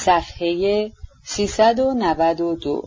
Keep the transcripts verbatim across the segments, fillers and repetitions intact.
صفحه سیصد و نود و دو.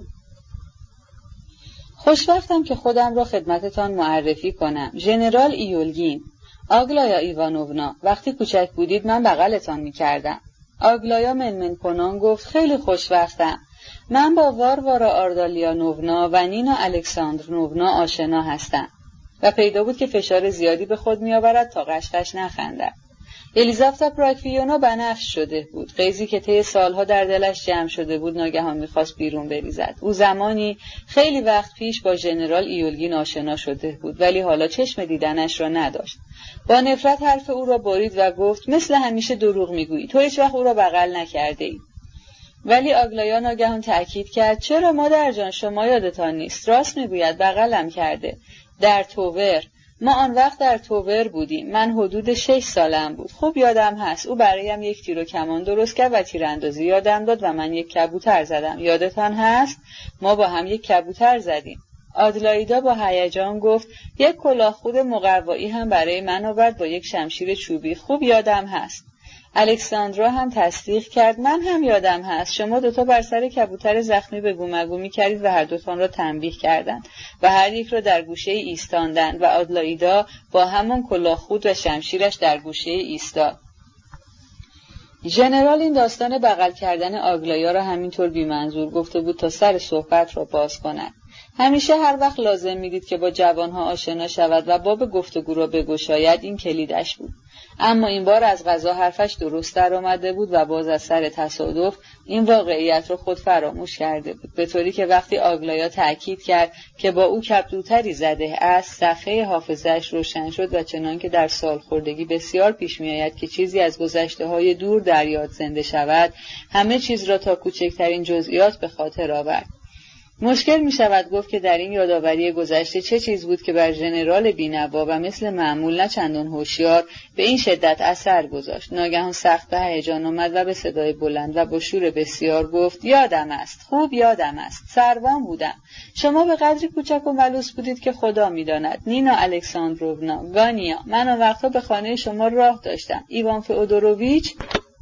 خوشوقتم که خودم را خدمتتان معرفی کنم. ژنرال ایولگین. آگلایا ایوانوونا، وقتی کوچک بودید من بغلتان می‌کردم. آگلایا منمن کنان گفت خیلی خوشوقتم. من با واروارا آردالیانوونا و نینا الکساندرونوونا آشنا هستم. و پیدا بود که فشار زیادی به خود می‌آورد تا قشقش نخندد. الیزاوتا پراکفیونا بنفش شده بود. غیظی که طی سالها در دلش جمع شده بود ناگهان می‌خواست بیرون بریزد. او زمانی خیلی وقت پیش با ژنرال ایولگین آشنا شده بود، ولی حالا چشم دیدنش را نداشت. با نفرت حرف او را برید و گفت مثل همیشه دروغ می‌گویی. تو هیچ وقت او را بغل نکرده‌ای. ولی آگلایا ناگهان تأکید کرد چرا مادر جان، شما یادتان نیست؟ راست می‌گوید، بغلم کرده. در توور. ما آن وقت در توور بودیم. من حدود شش سالم بود. خوب یادم هست. او برایم یک تیر و کمان درست کرد و تیراندازی یادم داد و من یک کبوتر زدم. یادتان هست؟ ما با هم یک کبوتر زدیم. آدلایدا با هیجان گفت یک کلاه خود مقوایی هم برای من آورد با یک شمشیر چوبی. خوب یادم هست. الکساندرا هم تصدیق کرد من هم یادم هست. شما دوتا بر سر کبوتر زخمی به گومگو می‌کردید و هر دوتان را تنبیه کردند و هر یک را در گوشه ایستاندند و آدلایدا با همان کلاه خود و شمشیرش در گوشه ایستاد. ژنرال این داستان بغل کردن آگلایا را همینطور بی‌منظور گفته بود تا سر صحبت را باز کند. همیشه هر وقت لازم می‌دید که با جوانها آشنا شود و باب گفتگو را بگشاید این کلیدش بود. اما این بار از قضا حرفش درست در آمده بود و باز از سر تصادف این واقعیت را خود فراموش کرده بود، به طوری که وقتی آگلایا تأکید کرد که با او کبوتری زده است، صفحه حافظه‌اش روشن شد و چنان که در سالخوردگی بسیار پیش می‌آید که چیزی از گذشته‌های دور در یاد زنده شود، همه چیز را تا کوچکترین جزئیات به خاطر آورد. مشکل می شود گفت که در این یادآوری گذشته چه چیز بود که بر ژنرال بینوا و مثل معمول نه چندان هوشیار به این شدت اثر گذاشت. ناگهان سخت به هیجان آمد و به صدای بلند و با شور بسیار گفت یادم است، خوب یادم است، سروان بودم. شما به قدری کوچک و ملوس بودید که خدا می داند. نینا الکساندروونا، گانیا، من آن وقتا به خانه شما راه داشتم. ایوان فئودوروویچ.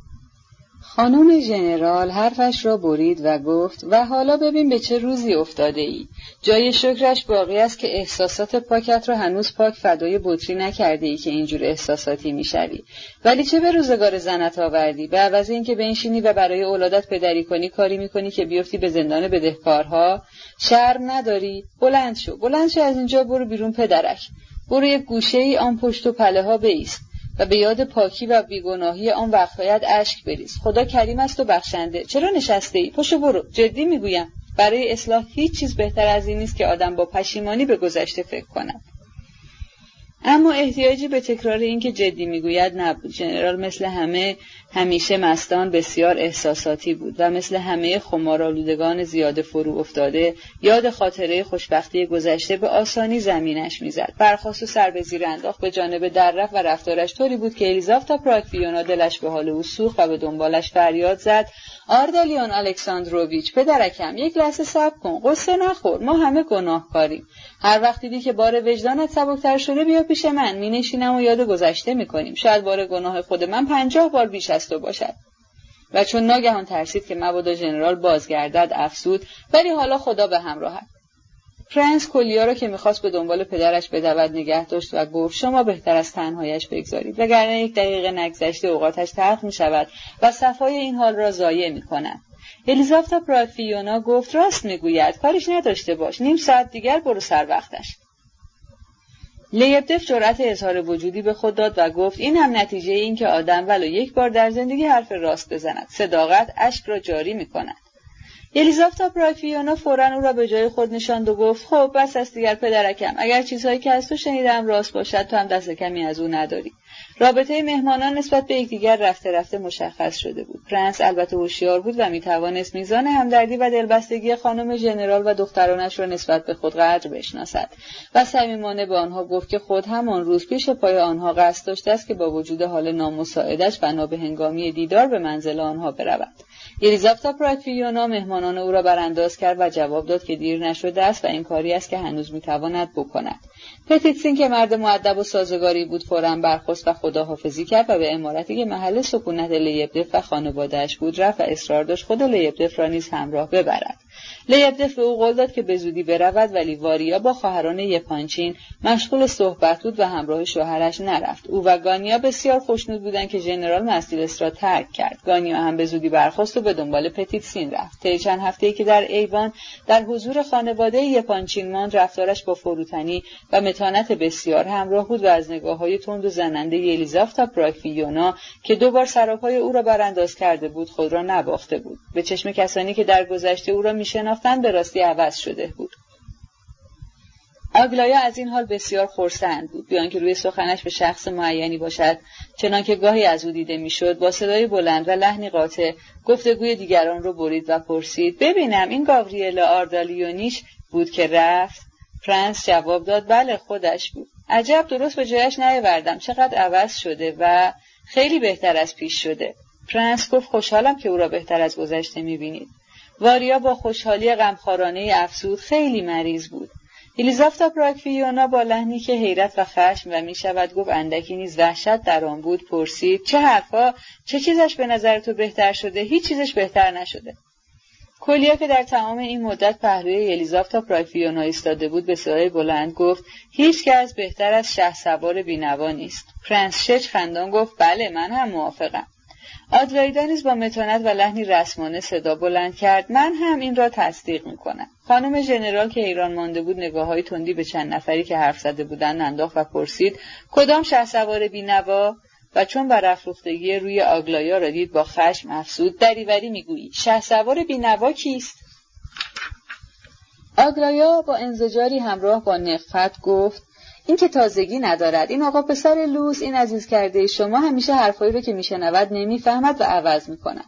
خانم ژنرال حرفش را برید و گفت و حالا ببین به چه روزی افتاده ای. جای شکرش باقی است که احساسات پاکت را هنوز پاک فدای بطری نکرده ای که اینجور احساساتی میشوی. ولی چه به روزگار زنت آوردی؟ به عوض اینکه بنشینی و برای اولادت پدری کنی کاری میکنی که بیفتی به زندان بدهکارها؟ شرم نداری؟ بلند شو، بلند شو از اینجا، برو بیرون پدرک. برو یک گوشه ای آن پشت و پله ها بایست و به یاد پاکی و بیگناهی آن وقایت اشک بریز. خدا کریم است و بخشنده. چرا نشسته ای؟ پاشو برو. جدی میگویم. برای اصلاح هیچ چیز بهتر از این نیست که آدم با پشیمانی به گذشته فکر کند. اما احتیاجی به تکرار این که جدی میگوید نبود. ژنرال مثل همه همیشه مستان بسیار احساساتی بود و مثل همه خمارآلودگان زیاده فرو افتاده یاد خاطره خوشبختی گذشته به آسانی زمینش میزد. برخاست و سر به زیر انداخت، به جانب در رفت و رفتارش طوری بود که الیزاوتا پراکفیونا دلش به حال او سوخت و به دنبالش فریاد زد آردالیان الکساندروویچ، پدرکم یک لحظه صبر کن، قصه نخور، ما همه گناهکاریم. هر وقت دیدی که بار وجدانت سبکتر شده بیا پیش من، می نشینم و یاد گذشته می کنیم. شاید بار گناه خود من پنجاه بار بیش از تو باشد. و چون ناگهان ترسید که مبادا ژنرال بازگردد افسود ولی حالا خدا به همراهت. پرنس کلیا را که میخواست به دنبال پدرش بدود نگه داشت و گفت شما بهتر از تنهایش بگذارید وگرنه یک دقیقه نگذشته اوقاتش تلخ می شود و صفای این حال را ضایع می کند. الیزاوتا پراکفیونا گفت راست میگوید، کاریش نداشته باش، نیم ساعت دیگر برو سر وقتش. لیبدف جرأت اظهار وجودی به خود داد و گفت این هم نتیجه این که آدم ولو یک بار در زندگی حرف راست بزند. صداقت اشک را جاری می کند. الیزاوتا پراکفیونا فوراً او را به جای خود نشاند و گفت خب بس است دیگر پدرکم، اگر چیزهایی که از تو شنیدم راست باشد تو هم دست کمی از او نداری. رابطه مهمانان نسبت به یکدیگر رفته رفته مشخص شده بود. پرنس البته هوشیار بود و میتوانست میزان همدردی و دلبستگی خانم ژنرال و دخترانش را نسبت به خود قدر بشناسد و صمیمانه به آنها گفت که خود همان روز پیش پای آنها قصد داشته است که با وجود حال نامساعدش بنا به هنگامی دیدار به منزل آنها برود. الیزاوتا پراکفیونا مهمانان او را برانداز کرد و جواب داد که دیر نشده است و این کاری است که هنوز میتواند بکند. پتیتسین که مرد مؤدب و سازگاری بود فوراً برخاست و خداحافظی کرد و به عمارتی که محل سکونت لیبدف و خانواده‌اش بود رفت و اصرار داشت خود لیبدف را نیز همراه ببرد. لیبدف به او قول داد که به زودی برود، ولی واریا با خواهران یپانچین مشغول صحبت بود و همراه شوهرش نرفت. او و گانیا بسیار خوشنود بودند که ژنرال مستیلس را ترک کرد. گانیا هم به زودی برخاست و به دنبال پتیتسین رفت. طی چند هفته‌ای که در ایوان در حضور خانواده یپانچین ماند، رفتارش با فروتنی و متانت بسیار همراه بود و از نگاه‌های تند و زننده الیزاوتا پراکفیونا که دو بار سراپای او را برانداز کرده بود خود را نباخته بود. به چشم کسانی که در گذشته او را می‌شناختند به راستی عوض شده بود. آگلایا از این حال بسیار خرسند بود، بیان که روی سخنش به شخص معینی باشد، چنان که گاهی از او دیده میشد. با صدای بلند و لحنی قاطع گفتگوی دیگران را برید و پرسید: ببینم این گاوریلا آردالیونیش بود که رفت؟ پرنس جواب داد: بله خودش بود. عجب، درست به جایش نیاوردم. چقدر عوض شده و خیلی بهتر از پیش شده. پرنس گفت: خوشحالم که او را بهتر از گذشته می‌بینید. واریا با خوشحالی غمخوارانه افسود: خیلی مریض بود. الیزاوتا پراکفیونا با لحنی که حیرت و خشم و میشود گفت اندکی نیز وحشت در آن بود پرسید: چه حرفا؟ چه چیزش به نظر تو بهتر شده؟ هیچ چیزش بهتر نشده. کولیا که در تمام این مدت پهلوی الیزاوتا پراکفیونا ایستاده بود به صدای بلند گفت: هیچ کس بهتر از شهسوار بینوا نیست. پرنس شچ خندان گفت: بله من هم موافقم. آدلایدا نیز با متانت و لحنی رسمانه صدا بلند کرد: من هم این را تصدیق می‌کنم. خانم ژنرال که حیران مانده بود نگاه‌های تندی به چند نفری که حرف زده بودند انداخت و پرسید: کدام شهسوار بینوا؟ و چون برافروختگی روی آگلایا را دید با خشم افسود: دریوری میگویی، شهسوار بینوا کیست؟ آگلایا با انزجاری همراه با نخفت گفت: این که تازگی ندارد. این آقا پسر لوس، این عزیز کرده شما، همیشه حرفایی رو که میشنود نمیفهمد و عوض میکند.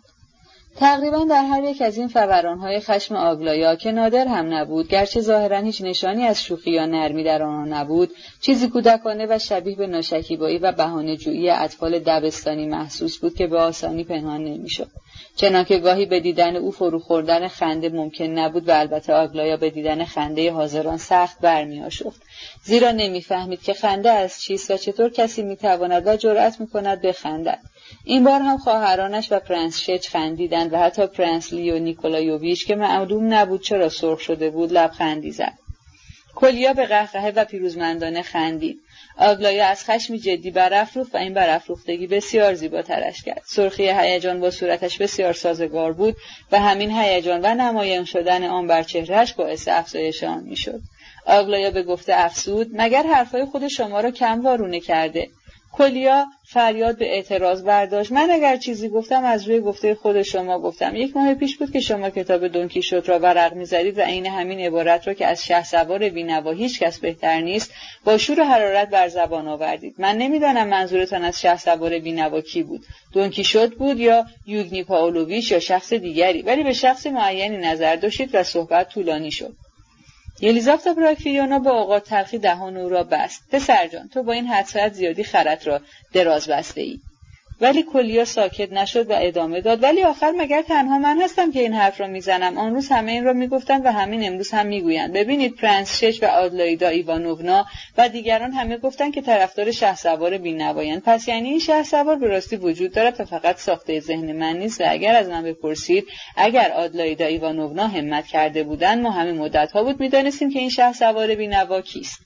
تقریبا در هر یک از این فورانهای خشم آگلایا که نادر هم نبود، گرچه ظاهرا هیچ نشانی از شوخی یا نرمی در آن نبود، چیزی کودکانه و شبیه به ناشکیبایی و بهانه‌جویی اطفال دبستانی محسوس بود که به آسانی پنهان نمیشد. چنانکه گاهی به دیدن او فرو خوردن خنده ممکن نبود و البته آگلایا به دیدن خنده حاضران سخت برمی‌آشفت، زیرا نمی‌فهمید که خنده از چیست و چطور کسی می‌تواند و جرأت می‌کند بخندد. این بار هم خواهرانش و پرنس شچ خندیدند و حتی پرنس لیو نیکولایوویچ که معلوم نبود چرا سرخ شده بود لبخندی زد. کولیا به قهقهه و پیروزمندانه خندید. آگلایا از خشمی جدی برافروخت و این برافروختگی بسیار زیباترش کرد. سرخی هیجان با صورتش بسیار سازگار بود و همین هیجان و نمایان شدن آن بر چهرهش باعث افزایش آن میشد. آگلایا به گفته افسود: مگر حرفای خود شما را کم وارونه کرده؟ کولیا فریاد به اعتراض برداشت: من اگر چیزی گفتم از روی گفته خود شما گفتم. یک ماه پیش بود که شما کتاب دونکیشوت را ورق می‌زدید و عین همین عبارت را که از شهسوار بینوا هیچ کس بهتر نیست با شور و حرارت بر زبان آوردید. من نمیدانم منظورتان از شهسوار بینوا کی بود، دونکیشوت بود یا یوگنی پاولویچ یا شخص دیگری، ولی به شخص معینی نظر داشتید و صحبت طولانی شد. الیزاوتا پراکفیونا با اوقات تلخی دهان او را بست: پسر جان، تو با این حدس زیادی خرت را دراز بسته ای. ولی کولیا ساکت نشد و ادامه داد: ولی آخر مگر تنها من هستم که این حرف را میزنم؟ آن روز همه این را میگفتند و همین امروز هم میگویند. ببینید پرنس شچ و آدلایدا ایوانوونا و دیگران همه گفتند که طرفدار شهسوار بینوایند. پس یعنی این شهسوار به راستی وجود دارد و فقط ساخته ذهن من نیست. و اگر از من بپرسید، اگر آدلایدا ایوانوونا همت کرده بودند ما همین مدت ها بود میدانستیم که این شهسوار بینوا کیست.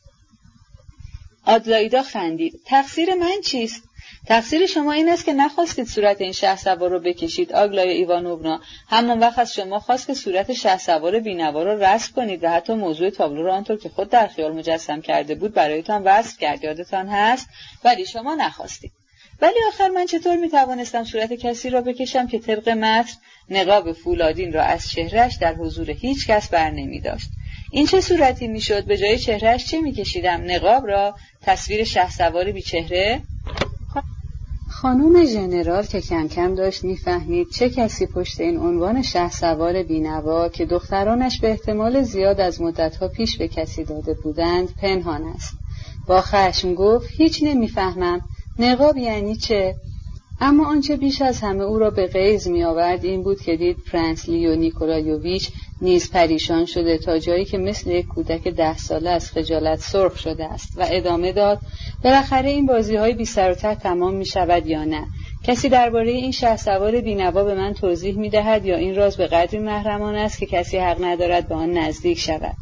آدلایدا خندید: تقصیر من چیست؟ تقصیر شما این است که نخواستید صورت این شهسوار رو بکشید. آگلایا ایوانوونا همان وقت از شما خواست که صورت شهسوار بینوا رو رسم کنید و حتی موضوع تابلو را آنطور که خود در خیال مجسم کرده بود برایتان وصف کرد، یادتان هست؟ ولی شما نخواستید. ولی آخر من چطور میتوانستم صورت کسی را بکشم که طبق متن نقاب فولادین را از چهرهش در حضور هیچ کس بر نمی داشت؟ این چه صورتی میشد؟ به جای چهرهش چه میکشیدم؟ نقاب را؟ تصویر شهسوار بی چهره؟ خانم ژنرال که کم کم داشت میفهمید چه کسی پشت این عنوان شهسوار بینوا که دخترانش به احتمال زیاد از مدتها پیش به کسی داده بودند پنهان است، با خشم گفت: هیچ نمیفهمم. نقاب یعنی چه؟ اما آنچه بیش از همه او را به غیظ می‌آورد این بود که دید پرنس لیو نیکولایوویچ نیز پریشان شده تا جایی که مثل یک کودک ده ساله از خجالت سرخ شده است و ادامه داد: بالاخره این بازی‌های بی سر و ته تمام می‌شود یا نه؟ کسی درباره این شهسوار بی‌نوا به من توضیح می‌دهد یا این راز به قدری محرمانه است که کسی حق ندارد به آن نزدیک شود؟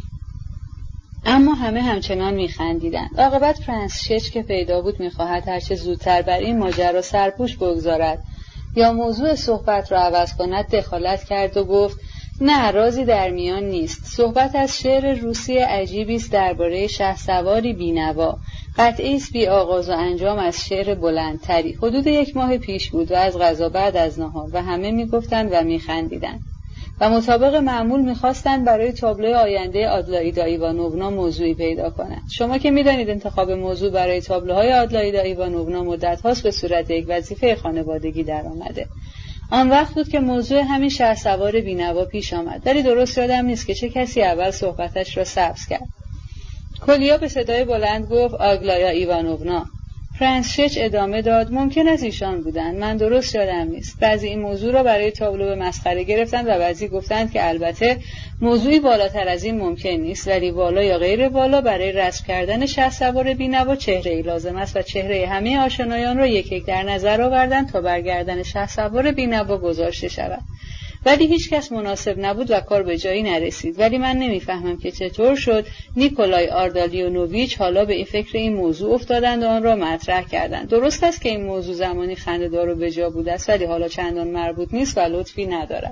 اما همه همچنان می‌خندیدند. عاقبت پرنس شچ که پیدا بود می‌خواهد هرچه زودتر بر این ماجرا سرپوش بگذارد یا موضوع صحبت را عوض کند دخالت کرد و گفت: نه، رازی در میان نیست. صحبت از شعر روسی عجیبی است درباره شهسواری بی‌نوا. قطعی است بی آغاز و انجام از شعر بلندتری. حدود یک ماه پیش بود و از غذا بعد از نهار و همه می‌گفتند و می‌خندیدند و مطابق معمول می‌خواستند برای تابلوی آینده آدلایدا ایوانوونا موضوعی پیدا کنند. شما که می‌دانید انتخاب موضوع برای تابلوهای آدلایدا ایوانوونا مدت‌هاست به صورت یک وظیفه خانوادگی درآمده. آن وقت بود که موضوع همین شهسوار بی‌نوا پیش آمد، ولی درست یادم نیست که چه کسی اول صحبتش را سبز کرد. کولیا به صدای بلند گفت: آگلایا ایوانوونا. پرنس شچ ادامه داد: ممکن است ایشان بودند، من درست یادم نیست. بعضی این موضوع را برای تابلو به مسخره گرفتند و بعضی گفتند که البته موضوعی بالاتر از این ممکن نیست، ولی والا یا غیر والا برای رسم کردن شهسوار بی‌نوا چهره‌ای لازم است و چهره همه آشنایان را یک یک در نظر آوردند تا بر گردن شهسوار بی‌نوا گذاشته شود. ولی هیچ کس مناسب نبود و کار به جایی نرسید. ولی من نمیفهمم که چطور شد نیکولای آردالیونوویچ حالا به این فکر این موضوع افتادند و آن را مطرح کردند. درست است که این موضوع زمانی خنده‌دار و بجا بوده است، ولی حالا چندان مربوط نیست و لطفی ندارد.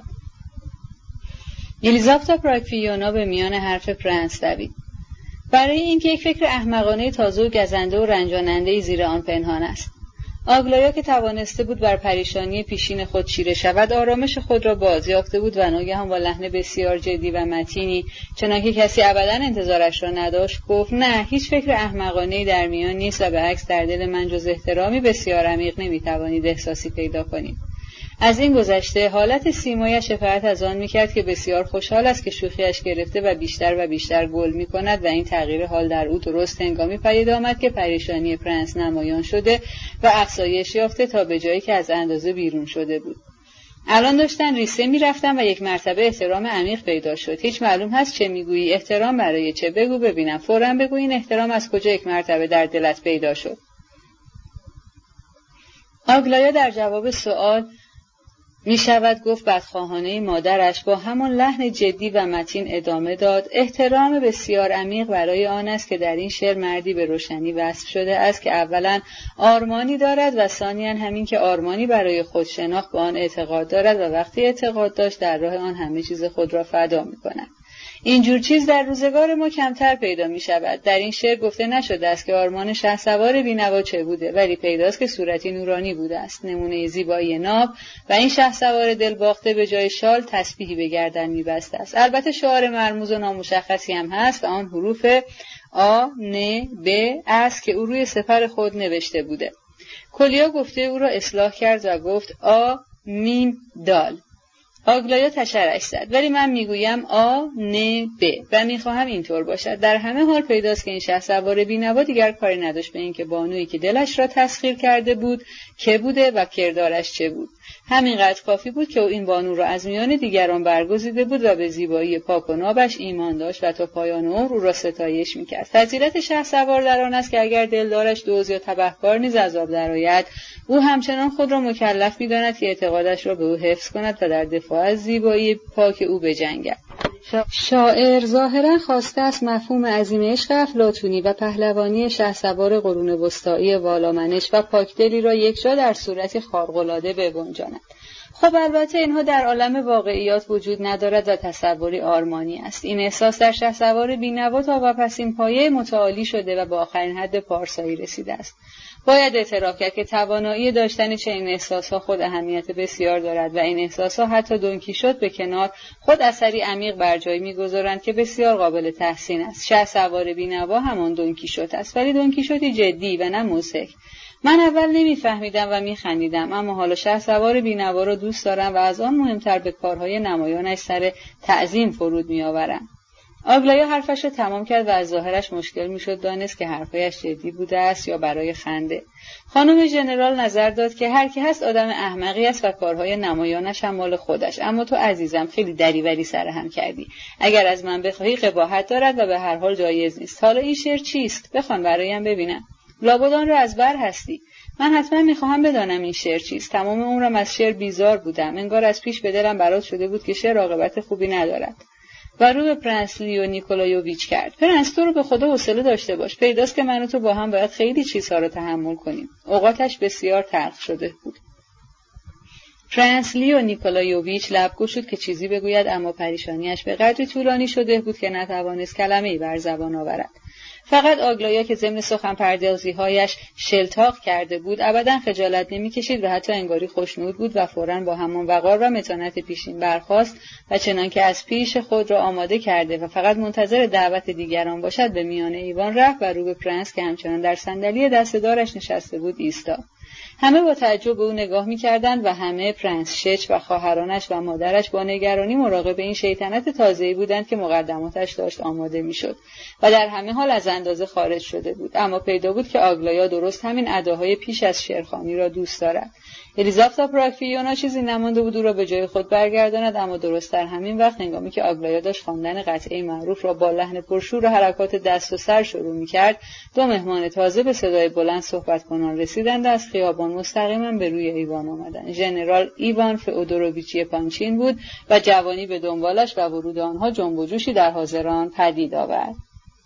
یلیزاوتا پراکفیونا به میان حرف پرنس دوید. برای اینکه یک فکر احمقانه تازه و گزنده و رنجاننده‌ای زیر آن پنهان است. آگلایا که توانسته بود بر پریشانی پیشین خود چیره شود آرامش خود را باز یافته بود و ناگهان با لحن بسیار جدی و متینی چنانکه کسی ابدا انتظارش را نداشت گفت: نه، هیچ فکر احمقانه‌ای در میان نیست و به عکس در دل من جز احترامی بسیار عمیق نمیتوانید احساسی پیدا کنید. از این گذشته حالت سیمایش شفاعت از آن میکرد که بسیار خوشحال است که شوخیش گرفته و بیشتر و بیشتر گل میکند و این تغییر حال در او درست هنگامی پدید آمد که پریشانی پرنس نمایان شده و افزایش یافته تا به جایی که از اندازه بیرون شده بود. الان داشتن ریسه میرفتن و یک مرتبه احترام عمیق پیدا شد. هیچ معلوم هست چه میگویی؟ احترام برای چه؟ بگو ببینم. فوراً بگو این احترام از کجا یک مرتبه در دلت پیدا شد؟ آگلایا در جواب سوال می شود گفت بدخواهانه مادرش با همان لحن جدی و متین ادامه داد: احترام بسیار عمیق برای آن است که در این شعر مردی به روشنی وصف شده است که اولا آرمانی دارد و ثانیاً همین که آرمانی برای خود شناخت به آن اعتقاد دارد و وقتی اعتقاد داشت در راه آن همه چیز خود را فدا می کند. اینجور چیز در روزگار ما کمتر پیدا می شود. در این شعر گفته نشده است که آرمان شهسوار بی‌نوا چه بوده، ولی پیداست که صورتی نورانی بوده است، نمونه زیبایی ناب، و این شهسوار دلباخته به جای شال تسبیحی به گردن می بسته است. البته شعار مرموز و نامشخصی هم هست و آن حروف آ، ن، ب است که او روی سپر خود نوشته بوده. کولیا گفته او را اصلاح کرد و گفت آ، میم، دال. آگلایا تشرش زد: ولی من میگویم آ، ن، ب و میخواهم اینطور باشد. در همه حال پیداست که این شهسوار بی‌نوا دیگر کاری نداشت به اینکه بانویی که دلش را تسخیر کرده بود که بوده و کردارش چه بود. همینقدر کافی بود که او این بانو را از میان دیگران برگزیده بود و به زیبایی پاک و نابش ایمان داشت و تا پایان عمر او را ستایش میکرد. فضیلت شهسوار در آن است که اگر دلدارش دزد یا تبهکار نیز از آب درآید، او همچنان خود را مکلف می‌داند که اعتقادش را به او حفظ کند و در دفاع از زیبایی پاک او بجنگد. شاعر ظاهرا خواسته است مفهوم عظیم عشق افلاطونی و پهلوانی شهسوار قرون وسطایی والامنش و پاکدلی را یکجا در صورتی خارق‌العاده بگنجاند. خب البته اینها در عالم واقعیات وجود ندارد و تصوری آرمانی است. این احساس در شهسوار بی‌نوا تا واپسین پایه متعالی شده و به آخرین حد پارسایی رسیده است. باید اعتراف کرد که توانایی داشتن چنین احساسها خود اهمیت بسیار دارد و این احساسها حتی دونکیشوت به کنار خود اثری عمیق بر جای می‌گذارند که بسیار قابل تحسین است. شهسوار بی‌نوا همان دونکیشوت است، ولی دونکیشوتی جدی و نه مضحک. من اول نمی‌فهمیدم و می‌خندیدم، اما حالا شهسوار بی‌نوا را دوست دارم و از آن مهمتر به کارهای نمایانش سر تعظیم فرود می‌آورم. آگلایا حرفش را تمام کرد و از ظاهرش مشکل میشد دانست که حرفایش جدی بوده است یا برای خنده. خانم ژنرال نظر داد که هر کی هست آدم احمقی است و کارهای نمایانش هم مال خودش، اما تو عزیزم خیلی دریوری سرهم کردی. اگر از من بخواهی قباحت دارد و به هر حال جایز نیست. حالا این شعر چیست؟ بخوان برایم ببینم. لابد آن را از بر هستی. من حتما میخواهم بدانم این شعر چیست. تمام عمرم از شعر بیزار بودم. انگار از پیش به دلم برات شده بود که شعر عاقبت خوبی ندارد. و رو به پرنس لیو نیکولایوویچ کرد. پرنس تو رو به خدا حوصله داشته باش. پیداست که من و تو با هم باید خیلی چیزها رو تحمل کنیم. اوقاتش بسیار تلخ شده بود. پرنس لیو نیکولایوویچ لب گشود که چیزی بگوید، اما پریشانیش به قدری طولانی شده بود که نتوانست کلمه‌ای بر زبان آورد. فقط آگلایا که ضمن سخن پردازی‌هایش شلتاق کرده بود ابداً خجالت نمی‌کشید و حتی انگاری خوشنود بود و فوراً با همان وقار و متانت پیشین برخاست و چنان که از پیش خود را آماده کرده و فقط منتظر دعوت دیگران باشد به میان ایوان رفت و رو به پرنس که همچنان در صندلی دسته‌دارش نشسته بود ایستاد. همه با تعجب به او نگاه می‌کردند و همه پرنس شچ و خواهرانش و مادرش با نگرانی مراقب این شیطنت تازه‌ای بودند که مقدماتش داشت آماده می‌شد و در همه حال از اندازه خارج شده بود. اما پیدا بود که آگلایا درست همین اداهای پیش از شعرخوانی را دوست دارد. الیزابتا پراکفیونا چیزی نمانده بود او را به جای خود برگرداند، اما درست در همین وقت هنگامی که آگلایا داشت خواندن قطعه معروف را با لحن پرشور و حرکات دست و سر شروع می‌کرد، دو مهمان تازه به صدای بلند صحبت کنان رسیدند و از خیابان مستقیما به روی ایوان آمدند. ژنرال ایوان فئودوروویچ پانچین بود و جوانی به دنبالش و ورود آنها جنب و جوشی در حاضران پدید آورد.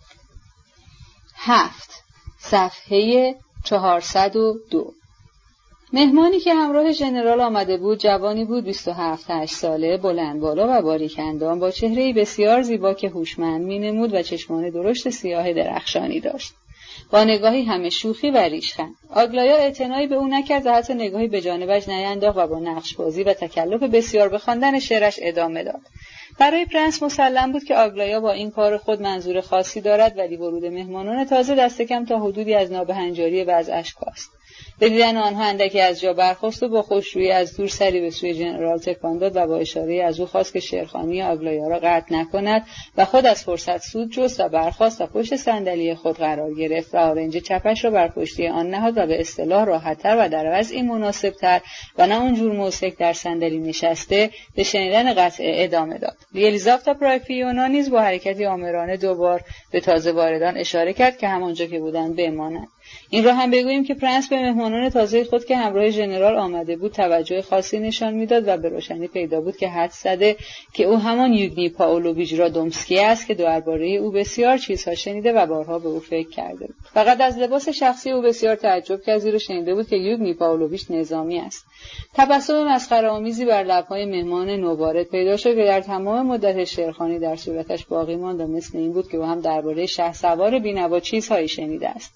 هفت صفحه چهارصد و دو. مهمانی که همراه ژنرال آمده بود جوانی بود بیست و هفت هشت ساله، بلند بالا و باریک اندام، با چهره‌ای بسیار زیبا که هوشمند می‌نمود و چشمان درشت سیاه درخشانی داشت، با نگاهی همه شوخی و ریشخند. آگلایا اعتنایی به او نکرد و حتی نگاهی به جانبش نینداخت و با نقش‌بازی و تکلف بسیار به خواندن شعرش ادامه داد. برای پرنس مسلم بود که آگلایا با این کار خود منظور خاصی دارد، ولی ورود مهمانان تازه دست کم تا حدودی از نابهنجاری وضعش کاست. به دیدن آنها اندکی از جا برخاست و با خوشرویی از دور سری به سوی ژنرال تکان داد و با اشاره از او خواست که شعرخوانی آگلایا را قطع نکند و خود از فرصت سود جست و برخاست و پشت صندلی خود قرار گرفت و آرنج چپش را بر پشتی آن نهاد و به اصطلاح راحت‌تر و در وضعی مناسب‌تر و نه اونجور موسک در صندلی نشسته به شنیدن قطعه ادامه داد. الیزابتا پراکفیونا نیز با حرکتی آمرانه دوبار به تازه واردان اشاره کرد که همانجا که بودند بمانند. این را هم بگوییم که پرنس به مهمانان تازه خود که همراه ژنرال آمده بود توجه خاصی نشان میداد و به روشنی پیدا بود که حدس زده که او همان یوگنی پائولوویچ رادومسکی است که درباره او بسیار چیزها شنیده و بارها به او فکر کرده بود. فقط از لباس شخصی او بسیار تعجب کرد، زیرا شنیده بود که یوگنی پائولوویچ نظامی است. تبسم مسخره‌آمیزی بر لب‌های مهمان نووارد پیدا شد که در تمام مدت شعرخوانی در صورتش باقی ماند و مثل این بود که او هم درباره شهسوار بی‌نوا چیزهایی شنیده است.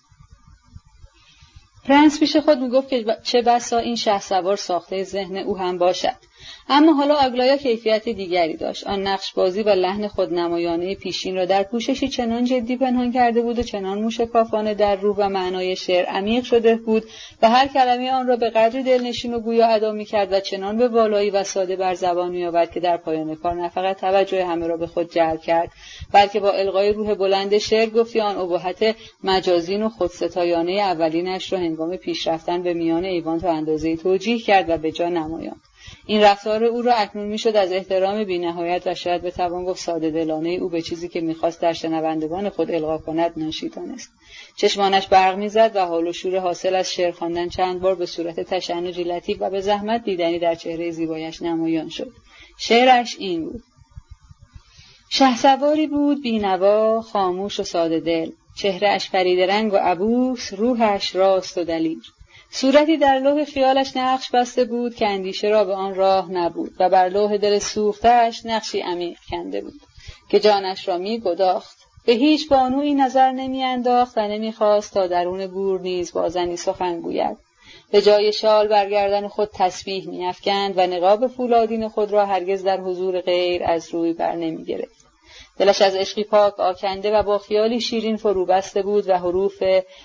پرنس پیش خود میگفت که چه بسا این شهسوار ساخته ذهن او هم باشد. اما حالا آگلایا کیفیت دیگری داشت. آن نقشبازی و لحن خودنمایانه پیشین را در پوششی چنان جدی پنهان کرده بود و چنان موشکافانه در روح و معنای شعر عمیق شده بود و هر کلمه آن را به قدری دلنشین و گویا ادا می‌کرد و چنان به والایی و ساده بر زبان می‌آورد که در پایان کار نه فقط توجه همه را به خود جلب کرد، بلکه با القای روح بلند شعر گفتی آن ابهت مجازین و خودستایانه اولینش را هنگام پیش رفتن به میان ایوان تا اندازه‌ای توجیه کرد و به جا نمایاند. این رفتار او را اکنون میشد از احترام بی‌نهایت و شاید بتوان گفت ساده دلانه او به چیزی که میخواست در شنوندگان خود القا کند ناشی دانست. چشمانش برق میزد و حال و شور حاصل از شعر خواندن چند بار به صورت تشنجی لطیف و به زحمت دیدنی در چهره زیبایش نمایان شد. شعرش این بود: شهسواری بود بی‌نوا، خاموش و ساده دل، چهره‌اش پریده رنگ و عبوس، روحش راست و دلیر. صورتی در لوح خیالش نقش بسته بود که اندیشه را به آن راه نبود و بر لوح دل سوخته‌اش نقشی عمیق کنده بود که جانش را می گداخت. به هیچ بانویی نظر نمی انداخت و نمی خواست تا درون گور نیز با زنی سخن گوید. به جای شال برگردن خود تسبیح می افکند و نقاب فولادین خود را هرگز در حضور غیر از روی بر نمی گرفت. دلش از عشقی پاک آکنده و با خیالی شیرین فرو بسته بود و حروف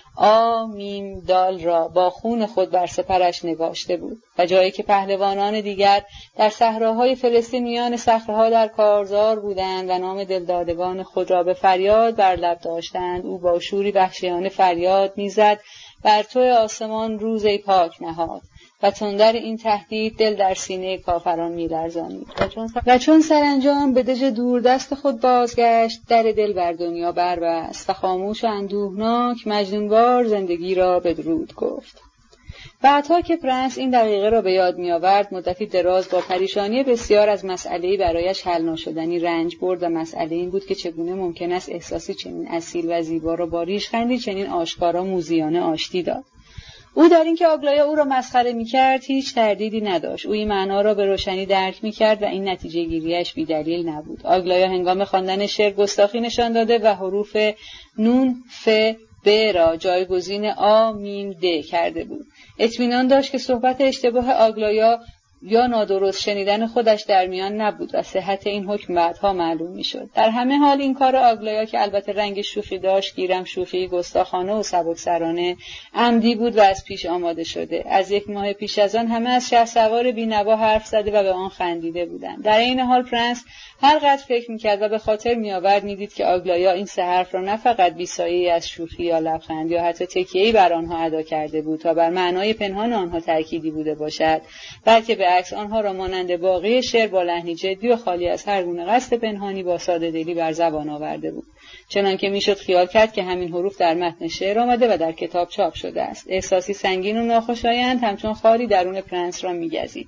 آ میم دال را با خون خود بر سپرش نگاشته بود و جایی که پهلوانان دیگر در صحراهای فلسطین میان صخره‌ها در کارزار بودند و نام دلدادگان خود را به فریاد بر لب داشتند، او با شوری وحشیانه فریاد میزد: بر تو آسمان روزی پاک نهاد. و تندر این تهدید دل در سینه کافران می‌لرزانید و چون سرانجام به دژ دوردست خود بازگشت، در دل بر دنیا بربست و خاموش و اندوهناک مجنونوار زندگی را بدرود گفت. بعدها که پرنس این دقیقه را به یاد می‌آورد، مدتی دراز با پریشانی بسیار از مسئله‌ای برایش حل ناشدنی رنج برد و مسئله این بود که چگونه ممکن است احساسی چنین اصیل و زیبا را با ریشخندی چنین آشکارا موذیانه آشتی داد. او در این که آگلایا او را مسخره می‌کرد هیچ تردیدی نداشت. او این معنا را به روشنی درک می‌کرد و این نتیجه گیریش بی‌دلیل نبود. آگلایا هنگام خواندن شعر گستاخی نشان داده و حروف نون، ف، ب را جایگزین آ، میم، د کرده بود. اطمینان داشت که صحبت اشتباه آگلایا یا نادرست شنیدن خودش در میان نبود و صحت این حکم بعدها معلوم میشد. در همه حال این کار آگلایا که البته رنگ شوخی داشت، گیرم شوخی گستاخانه و سبکسرانه عمدی بود و از پیش آماده شده. از یک ماه پیش از آن همه از شهسوار بی‌نوا حرف زده و به آن خندیده بودند. در این حال پرنس هر قدر فکر میکرد و به خاطر میآورد میدید که آگلایا این سه حرف را نه فقط بی‌سایه‌ای از شوخی یا لبخند یا حتی تکیه‌ای بر آنها ادا کرده بود تا بر معنای پنهان آنها تأکیدی بوده باشد، بلکه به عکس آنها را مانند باقی شعر با لحنی جدی و خالی از هر گونه قصد پنهانی با ساده دلی بر زبان آورده بود. چنانکه میشد خیال کرد که همین حروف در متن شعر آمده و در کتاب چاپ شده است. احساسی سنگین و ناخوشایند همچون خاری درون پرنس را می‌گزید.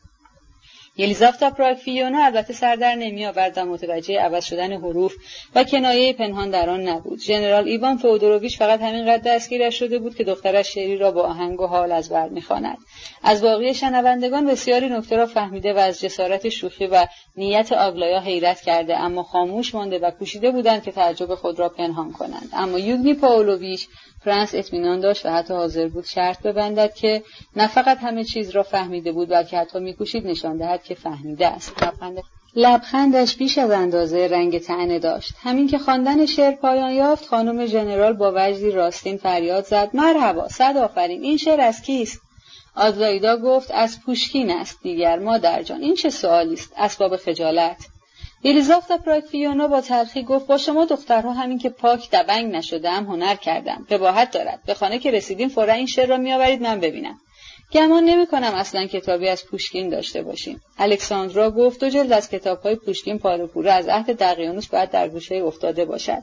یلیزاوتا پراگفیونا البته سر در نمی آورد و متوجه عوض شدن حروف و کنایه پنهان در آن نبود. ژنرال ایوان فئودوروویچ فقط همین قدر دستگیرش شده بود که دخترش شعری را با آهنگ و حال از بر می‌خواند. از باقی شنوندگان بسیاری نکته را فهمیده و از جسارت شوخی و نیت آگلایا حیرت کرده، اما خاموش مانده و کوشیده بودند که تعجب خود را پنهان کنند. اما یوگنی پائولویچ پرنس اطمینان داشت و حتی حاضر بود شرط ببندد که نه فقط همه چیز را فهمیده بود، بلکه حتی می‌کوشید نشان دهد که فهمیده است. لبخند لبخندش بیش از اندازه رنگ طعنه داشت. همین که خواندن شعر پایان یافت، خانم ژنرال با وجدی راستین فریاد زد: مرحبا، صد آفرین، این شعر از کیست؟ آدلایدا گفت: از پوشکین است. دیگر مادر جان، این چه سوالی است؟ اسباب خجالت. یلیزاوتا پراگفیونا با تلخی گفت: با شما دخترها همین که پاک دبنگ نشدم هنر کردم. قباحت دارد. به خانه که رسیدیم فورا این شعر را میآورید من ببینم. گمان نمی کنم اصلا کتابی از پوشکین داشته باشیم. الکساندرا گفت: دو جلد از کتاب‌های پوشکین پاره پوره از عهد دقیانوس باید در گوشه افتاده باشد.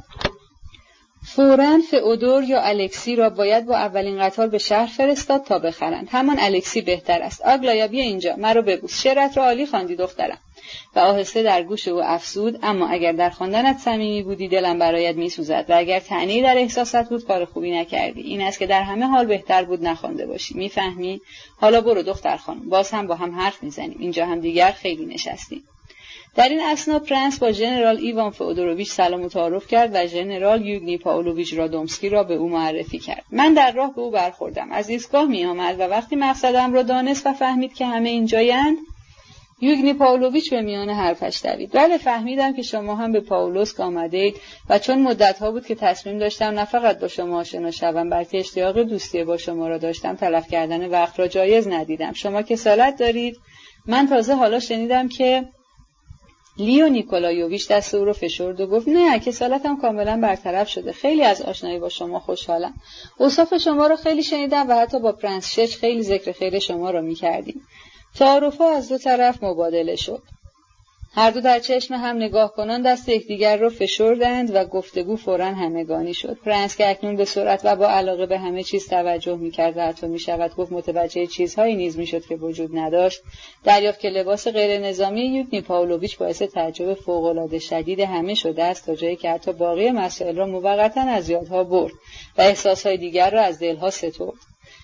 فوراً فئودور یا الکسی را باید با اولین قطار به شهر فرستاد تا بخرند. همان الکسی بهتر است. آگلایا بیا اینجا، مرا ببوس. شعرت را عالی خواندی دخترم. و آهسته در گوش او افسود: اما اگر در خواندنت صمیمی بودی دلم برایت میسوزد و اگر طعنه‌ای در احساسات بود کار خوبی نکردی. این است که در همه حال بهتر بود نخوانده باشی. میفهمی؟ حالا برو دختر خانم، باز هم با هم حرف میزنیم. اینجا هم دیگر خیلی نشستیم. در این اثنا پرنس با ژنرال ایوان فئودوروویچ سلام و تعارف کرد و ژنرال یوگنی پائولویچ رادومسکی را به او معرفی کرد. من در راه به او برخوردم. از ایستگاه می آمد و وقتی مقصدم را دانست و فهمید که همه اینجایند، یوگنی پائولویچ به میان حرفش دوید: بله، فهمیدم که شما هم به پائولوسک آمدید و چون مدت‌ها بود که تصمیم داشتم نه فقط با شما آشنا شوم بلکه اشتیاق دوستی با شما را داشتم، تلف کردن وقت را جایز ندیدم. شما کسالت دارید؟ من تازه حالا شنیدم که لیو نیکولایوویچ دست او رو فشرد و گفت: نه، کسالتم کاملا برطرف شده. خیلی از آشنایی با شما خوشحالم. اوصاف شما رو خیلی شنیدم و حتی با پرنس شش خیلی ذکر خیر شما رو می‌کردیم. تعارف‌ها از دو طرف مبادله شد. هر دو در چشم هم نگاه کنان دست یکدیگر را فشردند و گفتگو فوراً همگانی شد. پرنس که اکنون به سرعت و با علاقه به همه چیز توجه می‌کرد و حتی می‌شود گفت متوجه چیزهایی نیز می‌شد که وجود نداشت، دریافت که لباس غیر نظامی یوگنی پائولویچ باعث تعجب فوق‌العاده شدید همه شده است، تا جایی که حتی باقی مسائل را موقتاً از یادها برد و احساس‌های دیگر را از دلها سترد.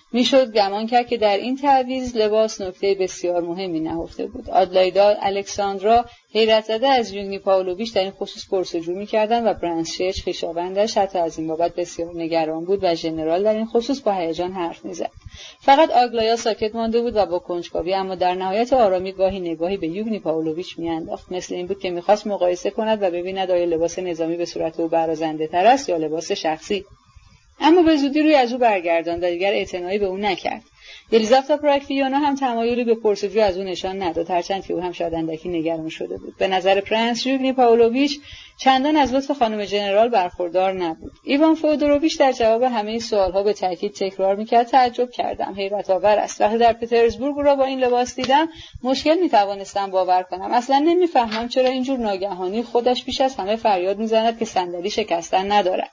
میشد گمان کرد که در این تعویض لباس نکته بسیار مهمی نهفته بود. آدلایدا، الکساندرا حیرت زده از یوگنی پاولویچ در این خصوص پرسجو می‌کردند و برانشچ خویشاوندش حتی از این بابت بسیار نگران بود و ژنرال در این خصوص با هیجان حرف می‌زد. فقط آگلایا ساکت مانده بود و با کنجکاوی اما در نهایت آرامی گاهی نگاهی به یوگنی پاولویچ می‌انداخت، مثل این بود که می‌خواست مقایسه کند و ببیند آیا لباس نظامی به صورت او برازنده‌تر است یا لباس شخصی. اما به زودی روی از او برگرداند و دیگر اعتنایی به او نکرد. یلیزاوتا پراکفیونا هم تمایلی به پرسجو از او نشان نداد، هرچند که او هم شاید اندکی نگران شده بود. به نظر پرنس یوگنی پاولویچ چندان از لطف خانم ژنرال برخوردار نبود. ایوان فئودوروویچ در جواب همه سوالها به تاکید تکرار میکرد: تعجب کردم، حیرت آور است. وقتی در پترزبورگ را با این لباس دیدم مشکل میتوانستم باور کنم. اصلا نمیفهمم چرا اینجور ناگهانی خودش پیش از همه فریاد میزند که صندلی شکستن ندارد.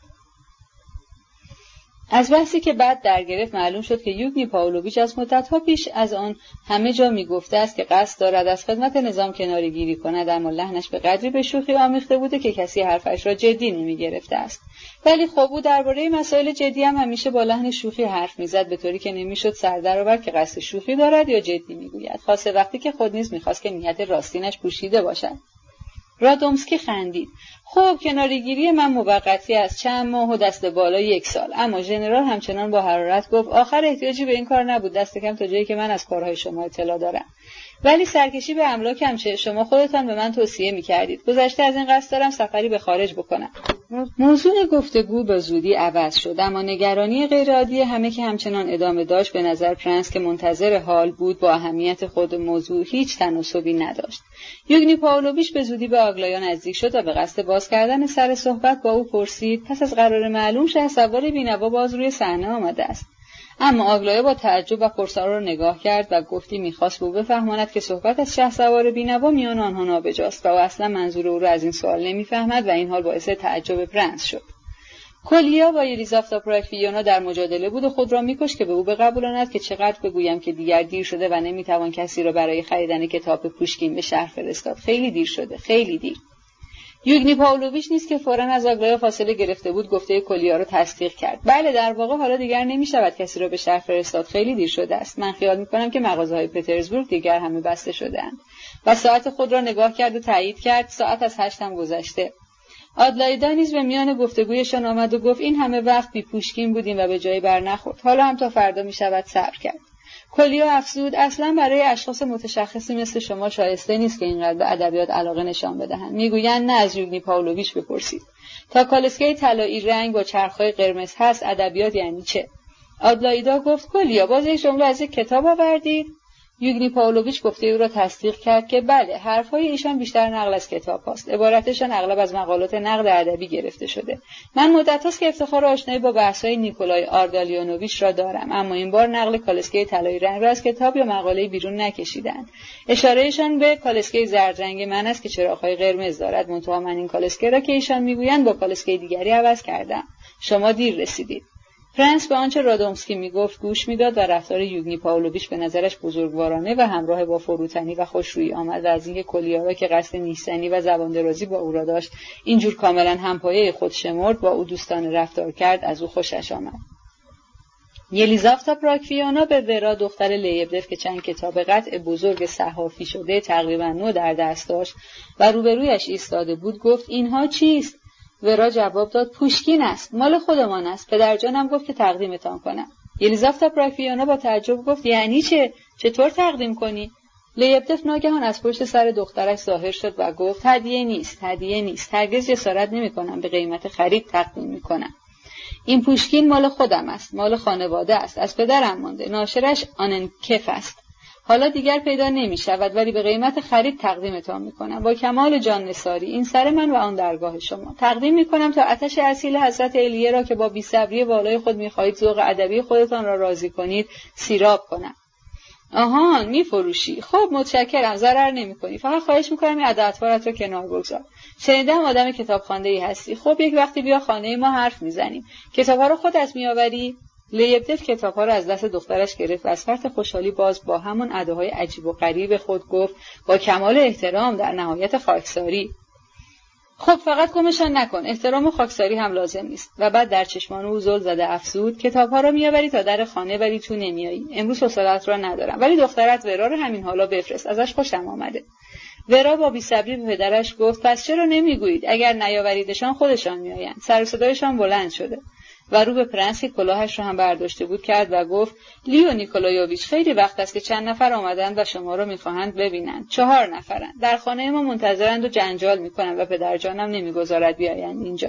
از بحثی که بعد در گرفت معلوم شد که یوگنی پاولویچ از مدت‌ها پیش از آن همه جا میگفته است که قصد دارد از خدمت نظام کناره گیری کند، اما لحنش به قدری به شوخی آمیخته بوده که کسی حرفش را جدی نمیگرفته است. ولی خب او درباره مسائل جدی هم همیشه با لحن شوخی حرف میزد، به طوری که نمیشد سر درآورد که قصد شوخی دارد یا جدی میگوید، خاصه وقتی که خود نیز میخواست که نیت راستینش پوشیده باشد. رادومسکی خندید. خب کناره‌گیری من موقتی است، چند ماه و دست بالا یک سال. اما ژنرال همچنان با حرارت گفت: آخر احتیاجی به این کار نبود، دست کم تا جایی که من از کارهای شما اطلاع دارم. ولی سرکشی به املاکم چه؟ شما خودتان به من توصیه می‌کردید. گذشته از این قصد دارم سفری به خارج بکنم. موضوع گفتگو به زودی عوض شد، اما نگرانی غیرعادی همه که همچنان ادامه داشت به نظر پرنس که منتظر حال بود با اهمیت خود موضوع هیچ تناسبی نداشت. یوگنی پاولویچ به زودی به آگلایا نزدیک شد و به قصد باز کردن سر صحبت با او پرسید: پس از قرار معلوم شهسوار بینوا باز روی صحنه آمده است؟ اما آگلایا با تعجب و پرسان را نگاه کرد و گفتی می‌خواست به او بفهماند که صحبت از شهسوار بینوا میان آنها نابجاست و او اصلا منظور او را از این سوال نمی‌فهمد و این حال باعث تعجب پرنس شد. کولیا با یلیزاوتا پراکفیونا در مجادله بود و خود را می‌کشت که به او بقبولاند که چقدر بگویم که دیگر دیر شده و نمی‌توان کسی را برای خریدن کتاب پوشکین به شهر فرستاد. خیلی دیر شده، خیلی دیر. یوگنی پاولویچ نیز که فوراً از آگلایا فاصله گرفته بود گفته کولیا را تصدیق کرد. بله، در واقع حالا دیگر نمی‌شود کسی را به شهر فرستاد، خیلی دیر شده است. من خیال می‌کنم که مغازه‌های پترزبورگ دیگر همه بسته شده‌اند. و ساعت خود را نگاه کرد و تایید کرد: ساعت از هشت هم گذشته. آدلایدا نیز به میان گفتگویشان آمد و گفت: این همه وقت بی پوشکین بودیم و به جایی بر نخورد. حالا هم تا فردا می‌شود صبر کرد. کولیا افزود: اصلا برای اشخاص متشخصی مثل شما شایسته نیست که اینقدر به ادبیات علاقه نشان بدهند. میگویند نه از یوگنی پاولویچ بپرسید. تا کالسکه طلایی رنگ با چرخ‌های قرمز هست ادبیات یعنی چه؟ آدلایدا گفت: کولیا باز یک جمله از یک کتاب آوردید؟ یوگنی پاولویچ گفته او را تصدیق کرد که بله، حرفهای ایشان بیشتر نقل از کتاب هاست. عبارتشان اغلب از مقالات نقد ادبی گرفته شده. من مدت هاست که افتخار آشنایی با بحث‌های نیکولای آردالیونوویچ را دارم، اما این بار نقل کالسکه طلایی رنگ را از کتاب یا مقاله بیرون نکشیدند. اشارهشان به کالسکه زرد رنگ من است که چراغ‌های قرمز دارد، منتها من این کالسکه را که ایشان میگویند با کالسکه دیگری عوض کردم. شما دیر رسیدید. پرنس به آنچه رادومسکی میگفت گوش میداد و رفتار یوگنی پاولویچ به نظرش بزرگوارانه و همراه با فروتنی و خوشرویی آمد و از اینکه کولیا را که قصد نیستنی و زبان درازی با او را داشت اینجور کاملا همپایه خود شمرد با او دوستانه رفتار کرد از او خوشش آمد. یلیزاوتا پراکفیونا به ورا دختر لیبدف که چند کتاب قطع بزرگ صحافی شده تقریبا نو در دست داشت و روبرویش ایستاده بود گفت: اینها چیست؟ ورا جواب داد: پوشکین است، مال خودمان است. پدرجانم گفت که تقدیمتان کنم. یلیزاوتا پراکفیونا با تعجب گفت: یعنی چه؟ چطور تقدیم کنی؟ لیبدف ناگهان از پشت سر دخترش ظاهر شد و گفت: هدیه نیست، هدیه نیست. هرگز جسارت نمی‌کنم به قیمت خرید تقدیم می‌کنم. این پوشکین مال خودم است، مال خانواده است، از پدرم مانده. ناشرش آننکف است. حالا دیگر پیدا نمی شود، ولی به قیمت خرید تقدیمتان می کنم. با کمال جان نثاری، این سر من و آن درگاه شما. تقدیم می کنم تا آتش اصیل حضرت الیه را که با بی‌صبری والای خود می خواهید ذوق ادبی خودتان را راضی کنید سیراب کنم. آهان، می فروشی؟ خب متشکرم، ضرر نمی کنی. فقط خواهش می کنم این عددوارت را کنار بگذار. شنیدم آدم کتابخوانده هستی. خب یک وقتی بیا خانه ما حرف می زنیم. کتاب‌ها رو خودت می آوری؟ لیبدف کتاب‌ها را از دست دخترش گرفت و از فرط خوشحالی باز با همان اداهای عجیب و غریب خود گفت با کمال احترام در نهایت خاکساری: خب فقط گمشان نکن، احترام و خاکساری هم لازم نیست. و بعد در چشمان او زل زده افسود: کتاب‌ها رو میآوری تا در خانه ولی تو نمیایی. امروز حوصله‌ات را ندارم، ولی دخترت ورا رو همین حالا بفرست، ازش خوشم آمده. ورا با بی‌صبری به پدرش گفت: پس چرا نمیگویید؟ اگر نیاوریدشان خودشان میآیند. سر و صدایشان بلند شده. و رو به پرنس که کلاهش را هم برداشته بود کرد و گفت: لیو نیکولایوویچ، خیلی وقت است که چند نفر آمدند و شما را می‌خواهند ببینند. چهار نفرند. در خانه ما منتظرند و جنجال می‌کنند و پدرجانم نمی‌گذارد بیایند اینجا.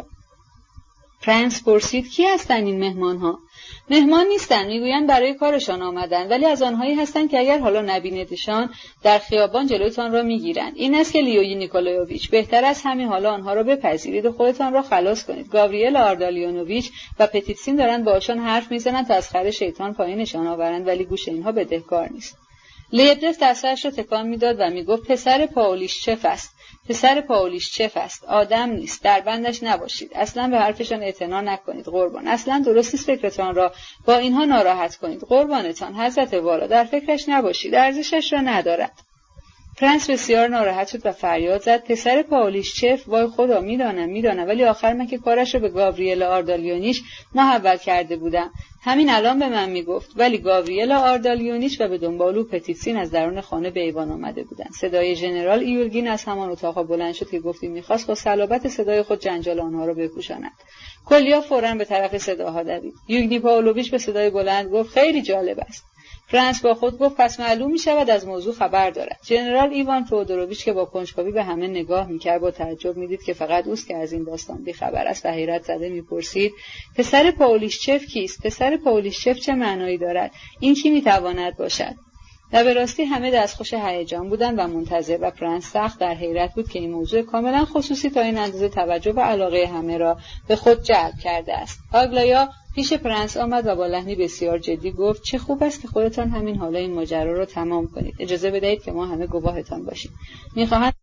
پرنس پرسید: کی هستند این مهمان‌ها؟ مهمان نیستند، میگویند برای کارشان آمدند، ولی از آنهایی هستند که اگر حالا نبینیدشان در خیابان جلویتان را میگیرند. این است که لیوی نیکولایوویچ، بهتر است همین حالا آنها را بپذیرید و خودتان را خلاص کنید. گاوریل آردالیونوویچ و پتیتسین دارند باهاشان حرف میزنند تا از خر شیطان پایینشان آورند، ولی گوش اینها بدهکار نیست. لیبدس دستش را تکان میداد و میگفت: پسر پاولیشچف است. پسر پاولیشچف است، آدم نیست، در بندش نباشید. اصلا به حرفشان اعتنا نکنید قربان. اصلا درست نیست فکرتان را با اینها ناراحت کنید. قربانتان، حضرت والا، در فکرش نباشید، ارزشش را ندارد. پرنس بسیار ناراحت شد و فریاد زد: پسر پاولیشچف؟ وای خدا، میدانم میدانم ولی آخر من که کارش رو به گاوریل آردالیونیچ محول کرده بودم. همین الان به من میگفت. ولی گاوریل آردالیونیچ و به دنبال او پتیتسین از درون خانه به ایوان آمده بودند. صدای ژنرال ایولگین از همان اتاق بلند شد که گفتیم میخواست با صلابت صدای خود جنجال آنها را بپوشاند. کلیا فوراً به طرف صداها دوید. یوگنی پاولویچ به صدای بلند گفت: خیلی جالب است. پرنس با خود گفت: پس معلوم می شود از موضوع خبر دارد. ژنرال ایوان فئودوروویچ که با کنجکاوی به همه نگاه می‌کرد با تعجب می‌دید که فقط اوست که از این داستان بی خبر است و حیرت زده می‌پرسید: پسر پاولیشچف کیست؟ پسر پاولیشچف چه معنایی دارد؟ این کی می‌تواند باشد؟ و به راستی همه دستخوش هیجان بودند و منتظر، و پرنس سخت در حیرت بود که این موضوع کاملا خصوصی تا این اندازه توجه و علاقه همه را به خود جلب کرده است. آگلایا پیش پرنس آمد و با لحنی بسیار جدی گفت: چه خوب است که خودتان همین حالا این ماجرا را تمام کنید. اجازه بدهید که ما همه گواهتان باشیم. می‌خواهند